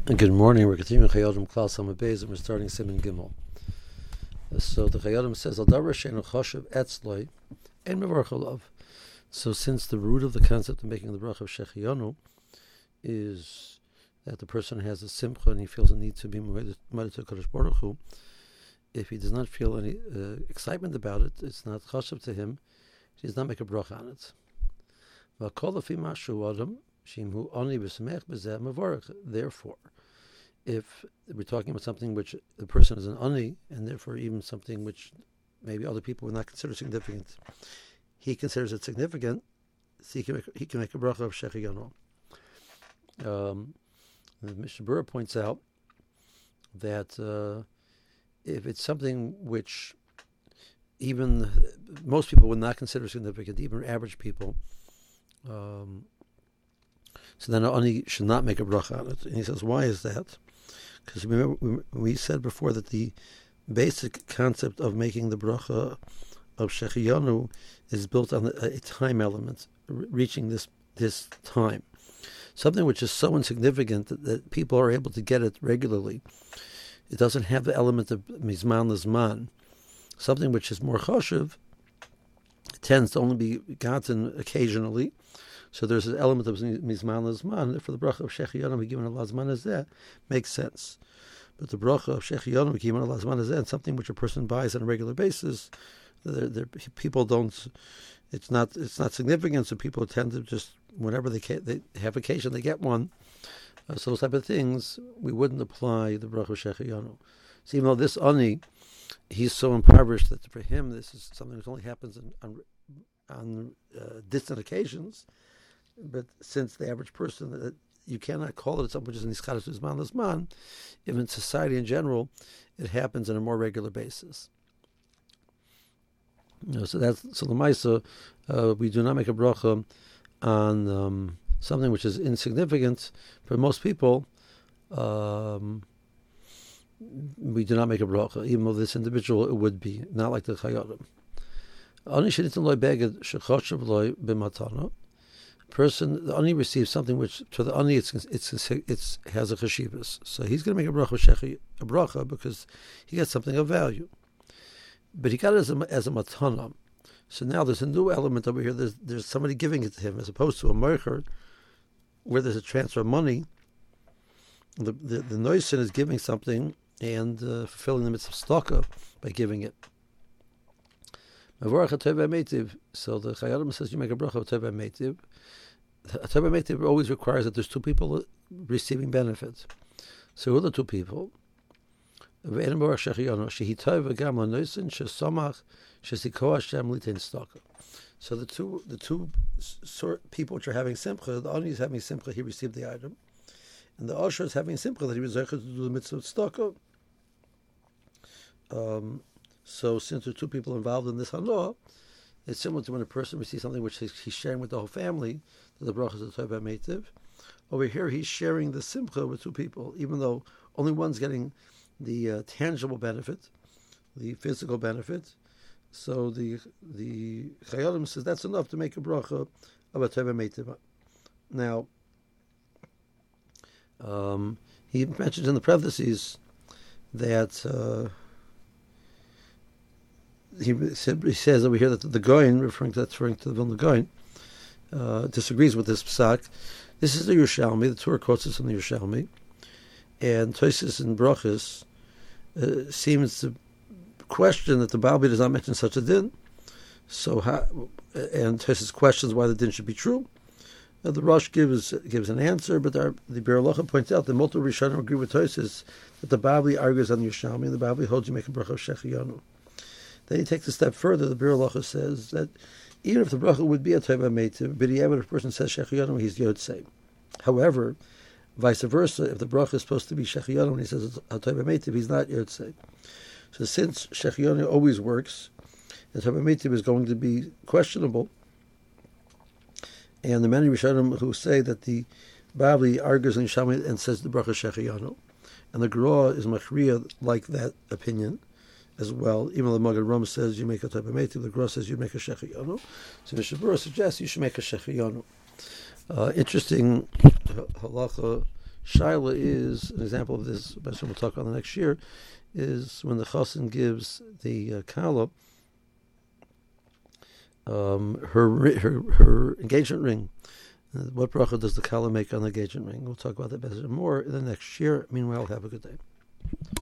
Good morning. We're continuing Chayodim class on Beis, and we're starting Siman Gimel. So the Chayodim says, "Al davar she'enu choshev etzloi ein mevarach alav." So since the root of the concept of making the bracha of Shechianu is that the person has a simcha and he feels a need to be moeded to Kadosh Baruch Hu, if he does not feel any excitement about it, it's not choshev to him. He does not make a bracha on it. Therefore, if we're talking about something which the person is an ani, and therefore even something which maybe other people would not consider significant, he considers it significant, so he can make a bracha of Shechianu. The Mishnah Berurah points out that if it's something which even most people would not consider significant, even average people, so then ani should not make a bracha on it. And he says, why is that? Because remember, we said before that the basic concept of making the bracha of Shechianu is built on a time element, reaching this time. Something which is so insignificant that people are able to get it regularly. It doesn't have the element of mizman l'zman. Something which is more choshev tends to only be gotten occasionally. So there's an element of mizman l'zman. For the bracha of Shechianu we given Allah zman hazeh makes sense. But the bracha of Shechianu we given Allah zman hazeh, something which a person buys on a regular basis, people don't. It's not significant. So people tend to just whenever they have occasion they get one. So those type of things we wouldn't apply the bracha of Shechianu. So even though this ani, he's so impoverished that for him this is something that only happens on distant occasions. But since the average person, you cannot call it something which is in Nischadus Zman L'Zman, if in society in general, it happens on a more regular basis. So the Maisa, we do not make a bracha on something which is insignificant. For most people, we do not make a bracha, even though this individual it would be, not like the Chayodim. Person, the ani receives something which to the ani it's has a cheshivas. So he's going to make a bracha because he gets something of value. But he got it as a matana. So now there's a new element over here. There's somebody giving it to him as opposed to a mercher, where there's a transfer of money. The noisin is giving something and fulfilling the mitzvah staka by giving it. So the Chayyim says you make a bracha of Tevah Meitiv. A Tevah Meitiv always requires that there's two people receiving benefits. So who are the two people? So the two people which are having simcha, the Ani is having simcha, he received the item, and the Asher is having simcha that he was able to do the mitzvah tzedakah. So since there are two people involved in this hana, it's similar to when a person receives something which he's sharing with the whole family, that the bracha is a Tevah Meitiv. Over here, he's sharing the simcha with two people, even though only one's getting the tangible benefit, the physical benefit. So the Chayyim says that's enough to make a bracha of a Tevah Meitiv. Now, he mentions in the parentheses that he says over here that the Goyen, referring to the Vilna Goyen, disagrees with this psak. This is the Yerushalmi. The Torah quotes this in the Yerushalmi, and Tosfos in Brachos seems to question that the Balbi does not mention such a din. So, and Tosfos questions why the din should be true. The Rosh gives an answer, but the Biur Halacha points out that multiple Rishonim agree with Tosfos that the Balbi argues on the Yerushalmi, and the Balbi holds you make a bracha of Shechianu. Then he takes a step further. The Biur Halacha says that even if the bracha would be a Tevah Meitiv, but if a person says Shechianu, he's Yotzei. However, vice versa, if the bracha is supposed to be Shechianu and he says a Tevah Meitiv, he's not Yotzei. So since Shechianu always works, the Tevah Meitiv is going to be questionable. And the many Rishonim who say that the Bavli argues in Yerushalmi and says the bracha Shechianu, and the Gra is Machriya like that opinion as well. Even though the Magen Ram says you make a Tevah Meitiv, the Gra says you make a Shechianu. So Mishnah Berurah suggests you should make a Shechianu. Interesting halacha Shaila is an example of this. We'll talk about the next year. Is when the chassan gives the kala her engagement ring. What bracha does the kala make on the engagement ring? We'll talk about that better more in the next year. Meanwhile, have a good day.